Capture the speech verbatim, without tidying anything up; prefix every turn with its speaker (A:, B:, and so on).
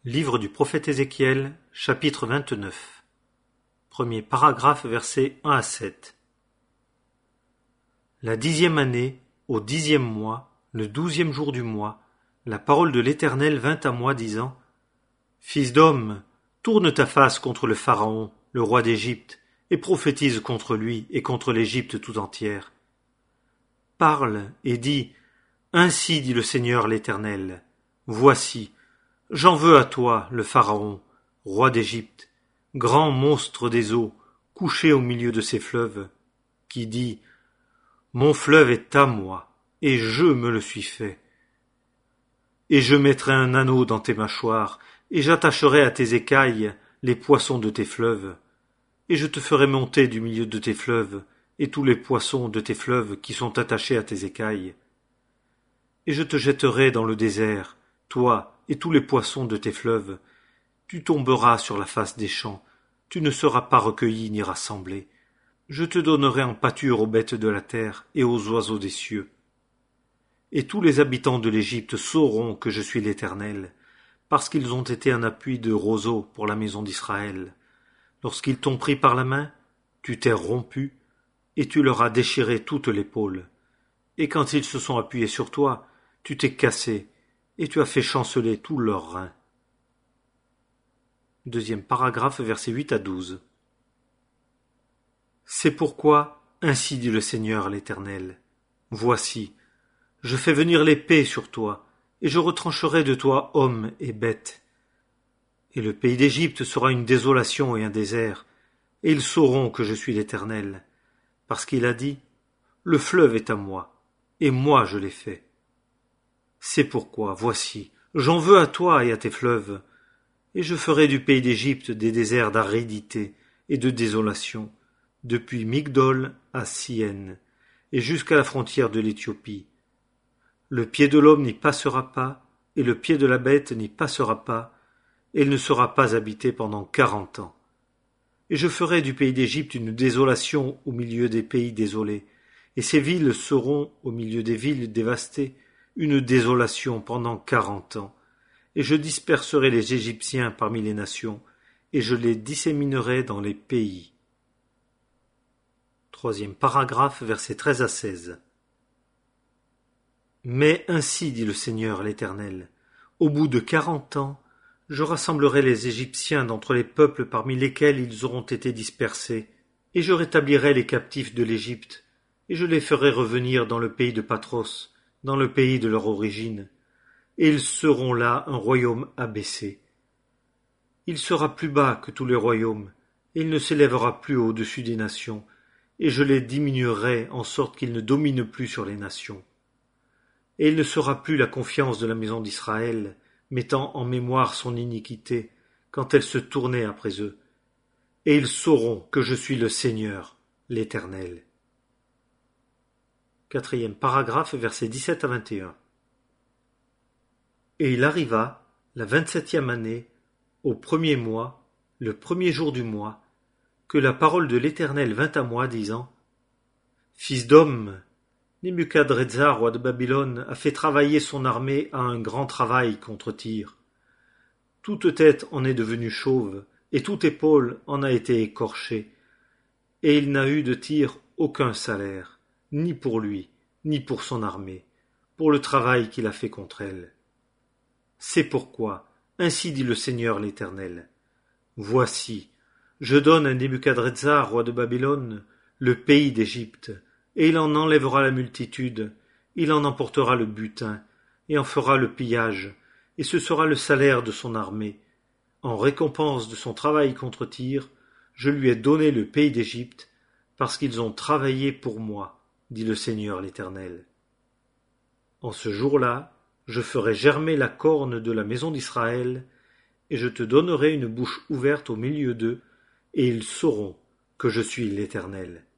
A: Livre du prophète Ézéchiel, chapitre vingt-neuf. Premier paragraphe, versets un à sept. La dixième année, au dixième mois, le douzième jour du mois, la parole de l'Éternel vint à moi, disant : Fils d'homme, tourne ta face contre le Pharaon, le roi d'Égypte, et prophétise contre lui et contre l'Égypte tout entière. Parle et dis : Ainsi dit le Seigneur l'Éternel. Voici, j'en veux à toi, le Pharaon, roi d'Égypte, grand monstre des eaux, couché au milieu de ces fleuves, qui dit : Mon fleuve est à moi, et je me le suis fait. Et je mettrai un anneau dans tes mâchoires, et j'attacherai à tes écailles les poissons de tes fleuves. Et je te ferai monter du milieu de tes fleuves, et tous les poissons de tes fleuves qui sont attachés à tes écailles. Et je te jetterai dans le désert, toi et tous les poissons de tes fleuves. Tu tomberas sur la face des champs, tu ne seras pas recueilli ni rassemblé. Je te donnerai en pâture aux bêtes de la terre et aux oiseaux des cieux. Et tous les habitants de l'Égypte sauront que je suis l'Éternel, parce qu'ils ont été un appui de roseau pour la maison d'Israël. Lorsqu'ils t'ont pris par la main, tu t'es rompu, et tu leur as déchiré toute l'épaule. Et quand ils se sont appuyés sur toi, tu t'es cassé, et tu as fait chanceler tous leurs reins. Deuxième paragraphe, versets huit à douze. C'est pourquoi, ainsi dit le Seigneur l'Éternel, voici, je fais venir l'épée sur toi, et je retrancherai de toi hommes et bêtes. Et le pays d'Égypte sera une désolation et un désert, et ils sauront que je suis l'Éternel, parce qu'il a dit, le fleuve est à moi, et moi je l'ai fait. C'est pourquoi, voici, j'en veux à toi et à tes fleuves, et je ferai du pays d'Égypte des déserts d'aridité et de désolation, depuis Migdol à Syène, et jusqu'à la frontière de l'Éthiopie. Le pied de l'homme n'y passera pas, et le pied de la bête n'y passera pas, et il ne sera pas habité pendant quarante ans. Et je ferai du pays d'Égypte une désolation au milieu des pays désolés, et ces villes seront, au milieu des villes dévastées, une désolation pendant quarante ans. Et je disperserai les Égyptiens parmi les nations, et je les disséminerai dans les pays. Troisième paragraphe, versets treize à seize. Mais ainsi dit le Seigneur l'Éternel, au bout de quarante ans, je rassemblerai les Égyptiens d'entre les peuples parmi lesquels ils auront été dispersés, et je rétablirai les captifs de l'Égypte, et je les ferai revenir dans le pays de Patros, dans le pays de leur origine, et ils seront là un royaume abaissé. Il sera plus bas que tous les royaumes, et il ne s'élèvera plus au-dessus des nations, et je les diminuerai en sorte qu'ils ne dominent plus sur les nations. Et il ne sera plus la confiance de la maison d'Israël, mettant en mémoire son iniquité, quand elle se tournait après eux. Et ils sauront que je suis le Seigneur, l'Éternel. Quatrième paragraphe, versets dix-sept à vingt et un. Et il arriva, la vingt-septième année, au premier mois, le premier jour du mois, que la parole de l'Éternel vint à moi, disant : Fils d'homme, Nebuchadrezzar, roi de Babylone, a fait travailler son armée à un grand travail contre Tyr. Toute tête en est devenue chauve, et toute épaule en a été écorchée, et il n'a eu de Tyr aucun salaire, ni pour lui, ni pour son armée, pour le travail qu'il a fait contre elle. C'est pourquoi, ainsi dit le Seigneur l'Éternel, voici, je donne à Nebuchadrezzar, roi de Babylone, le pays d'Égypte, et il en enlèvera la multitude, il en emportera le butin, et en fera le pillage, et ce sera le salaire de son armée. En récompense de son travail contre Tyr, je lui ai donné le pays d'Égypte, parce qu'ils ont travaillé pour moi, dit le Seigneur l'Éternel. En ce jour-là, je ferai germer la corne de la maison d'Israël, et je te donnerai une bouche ouverte au milieu d'eux, et ils sauront que je suis l'Éternel.